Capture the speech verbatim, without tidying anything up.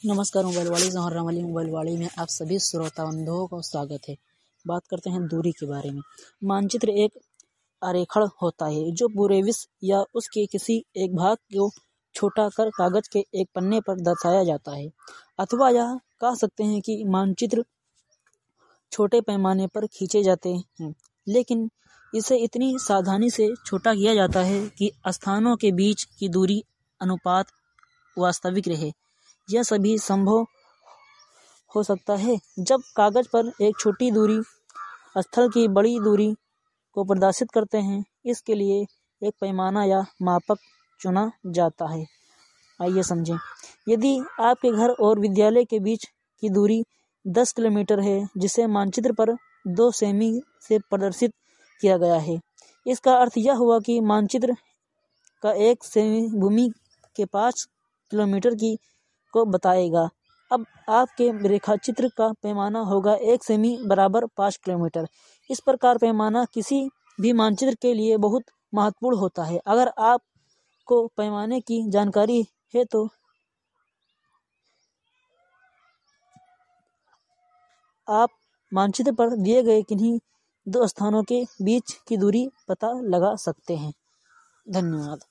नमस्कार। मोबाइल वाली जौहर वाली मोबाइल वाली में आप सभी श्रोता बंधुओं को स्वागत है। बात करते हैं दूरी के बारे में। मानचित्र एक आरेखण होता है जो पूरे विश्व या उसके किसी एक भाग को छोटा कर कागज के एक पन्ने पर दर्शाया जाता है, अथवा यह कह सकते हैं कि मानचित्र छोटे पैमाने पर खींचे जाते हैं, लेकिन इसे इतनी सावधानी से छोटा किया जाता है कि स्थानों के बीच की दूरी अनुपात वास्तविक रहे। यह सभी संभव हो सकता है जब कागज पर एक छोटी दूरी स्थल की बड़ी दूरी को प्रदर्शित करते हैं। इसके लिए एक पैमाना या मापक चुना जाता है। आइए समझें। यदि आपके घर और विद्यालय के बीच की दूरी दस किलोमीटर है, जिसे मानचित्र पर दो सेमी से प्रदर्शित किया गया है, इसका अर्थ यह हुआ कि मानचित्र का एक सेमी भूमि के पाँच किलोमीटर की को बताएगा। अब आपके रेखाचित्र का पैमाना होगा एक सेमी बराबर पाँच किलोमीटर। इस प्रकार पैमाना किसी भी मानचित्र के लिए बहुत महत्वपूर्ण होता है। अगर आपको पैमाने की जानकारी है तो आप मानचित्र पर दिए गए किन्हीं दो स्थानों के बीच की दूरी पता लगा सकते हैं। धन्यवाद।